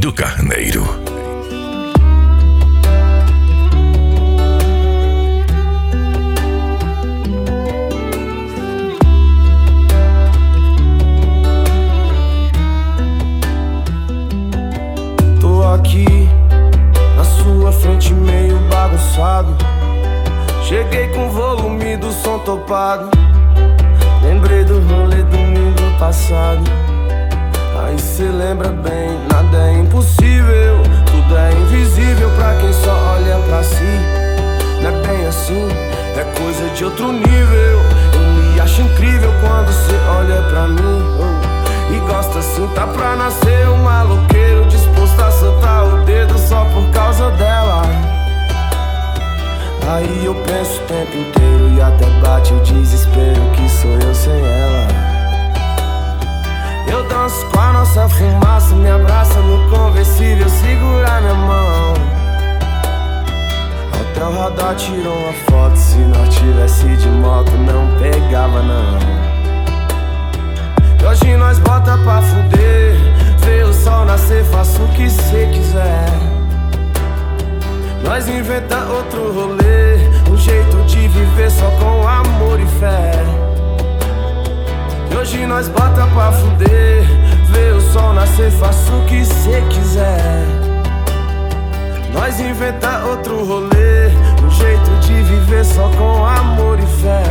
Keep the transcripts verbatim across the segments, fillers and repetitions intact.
do Carneiro. Tô aqui na sua frente meio bagunçado. Cheguei com o volume do som topado. Lembrei do rolê domingo passado. Aí cê lembra bem, nada é impossível. Tudo é invisível pra quem só olha pra si. Não é bem assim, é coisa de outro nível. Eu me acho incrível quando cê olha pra mim, oh. E gosta assim, tá pra nascer um maloqueiro disposto a soltar o dedo só por causa dela. Aí eu penso o tempo inteiro e até bate o desespero que sou eu sem ela. Eu danço com a nossa fumaça, me abraça no conversível, segura minha mão. Até o radar tirou uma foto, se nós tivesse de moto não pegava não. E hoje nós bota pra fuder, vê o sol nascer, faça o que cê quiser. Nós inventa outro rolê, um jeito de viver só com amor e fé. E hoje nós bota pra fuder, vê o sol nascer, faça o que cê quiser. Nós inventa outro rolê, um jeito de viver só com amor e fé.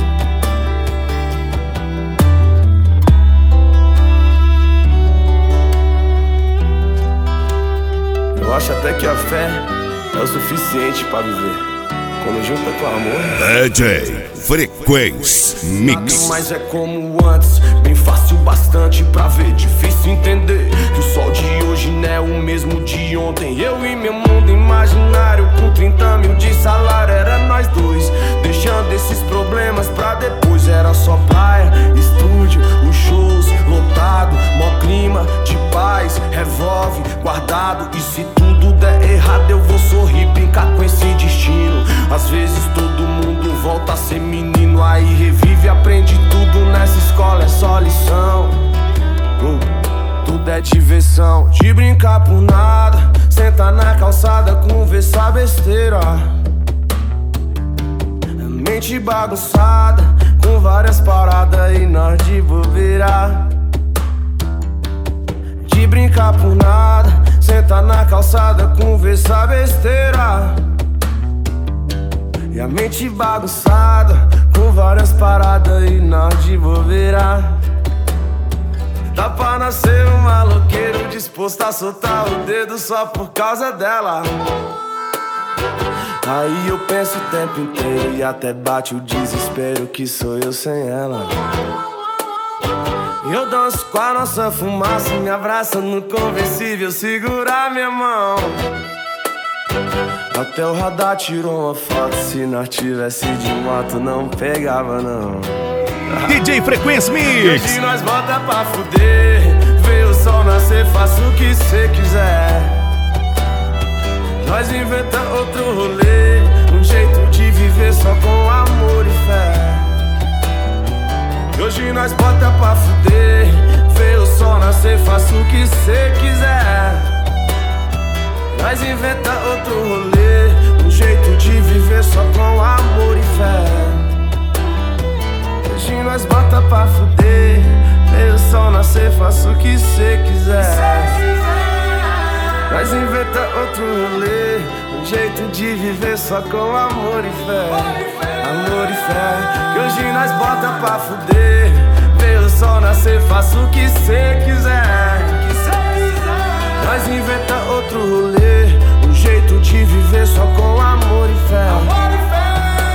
Eu acho até que a fé é o suficiente pra viver. Quando junta com amor, D J Frequência Mix. Mas é como antes, bem fácil bastante pra ver. Difícil entender que o sol de hoje não é o mesmo de ontem. Eu e meu mundo imaginário com trinta mil de salário. Era nós dois, deixando esses problemas pra depois. Era só praia, estúdio, os shows lotado, mó clima de paz, revolve guardado. E se tudo der errado eu vou sorrir, brincar com esse destino. Às vezes todo mundo volta a ser menino, aí revive, aprende tudo nessa escola, é só lição. uh, Tudo é diversão, de brincar por nada, sentar na calçada, conversar besteira. Mente bagunçada, com várias paradas e nós de bobeira. De brincar por nada, sentar na calçada, conversar besteira. E a mente bagunçada, com várias paradas e nós de bobeira. Dá pra nascer um maloqueiro disposto a soltar o dedo só por causa dela. Aí eu penso o tempo inteiro e até bate o desespero que sou eu sem ela. Eu danço com a nossa fumaça, me abraça no conversível, segura minha mão. Até o radar tirou uma foto, se nós tivesse de moto não pegava não. D J Frequência Mix. Hoje nós bota pra fuder, vê o sol nascer, faça o que cê quiser. Nós inventa outro rolê, um jeito de viver só com amor e fé. Hoje nós bota pra fuder, vê o sol nascer, faça o que cê quiser. Nós inventa outro rolê, um jeito de viver só com amor e fé. Hoje nós bota pra fuder, vê o sol nascer, faça o que cê quiser. Nós inventa outro rolê, um jeito de viver só com amor e fé. Amor e fé, que hoje nós bota pra fuder, vê o sol nascer, faça o que cê quiser. Nós inventa outro rolê, um jeito de viver só com amor e fé. Amor e fé.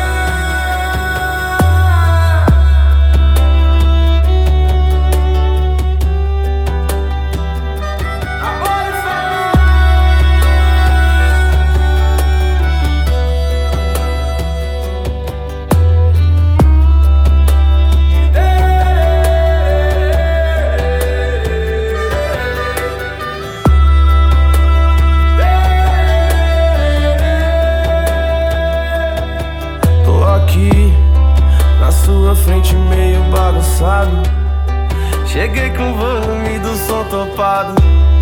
Frente meio bagunçado, cheguei com o volume do som topado.